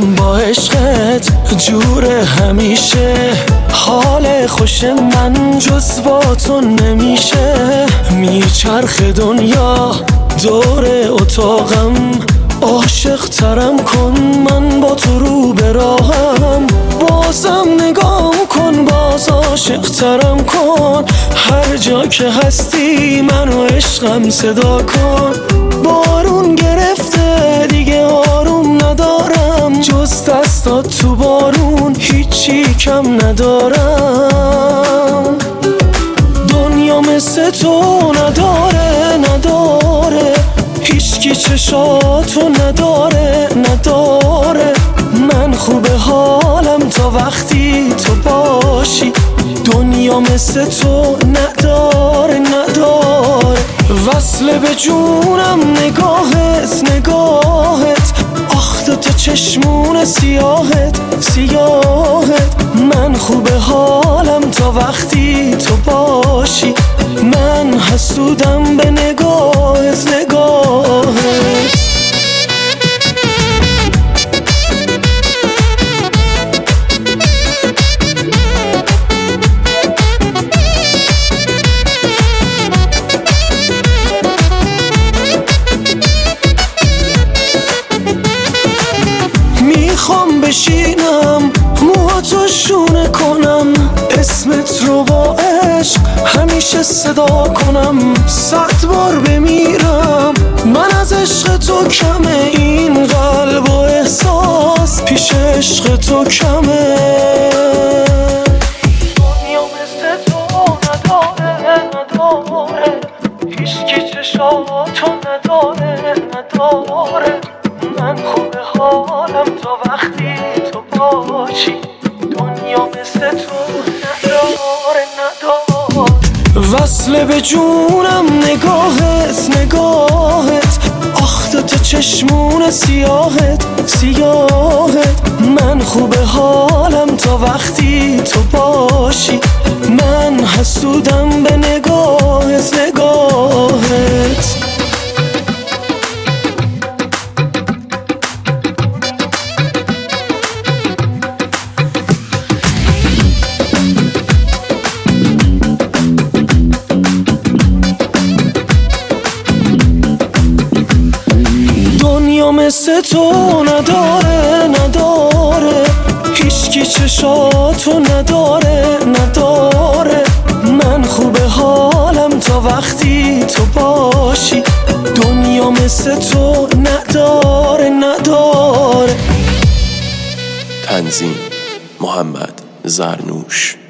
شدم با عشقت جور همیشه، حال خوش من جز با تو نمیشه. میچرخ دنیا دور اتاقم، عاشق ترم کن من با تو رو به راهم. بازم نگام کن، باز عاشق ترم کن، هر جا که هستی منو عشقم صدا کن. بارون گرفته دیگه آروم ندارم، جز دستات تو بارون هیچی کم ندارم. دنیا مثل تو نداره، هیچکی چشاتو نداره. من خوب حالم تا وقتی تو باشی، دنیا مثل تو نداره. وصله به جونم نگاهت، آخ تو چشمون سیاهت. من خوب حالم تا وقتی تو باشی، من حسودم به نگاهت. میخوام بشینم موهاتو شونه کنم، اسمت رو با عشق همیشه صدا کنم. 100 بار بمیرم من از عشق تو کمه، این قلب و احساس پیش عشق تو کمه. دنیا مثل تو نداره، هیچکی چشاتو نداره. من خوب حالم تا وقتی تو باشی، دنیا مثل تو نداره. وصله به جونم نگاهت، آخ تو چشمون سیاهت. من خوب حالم تا وقتی تو باشی، من حسودم به نگاهت. دنیا مثل تو نداره، هیچکی چشاتو نداره. من خوب حالم تا وقتی تو باشی، دنیا مثل تو نداره. تنظیم محمد زرنوش.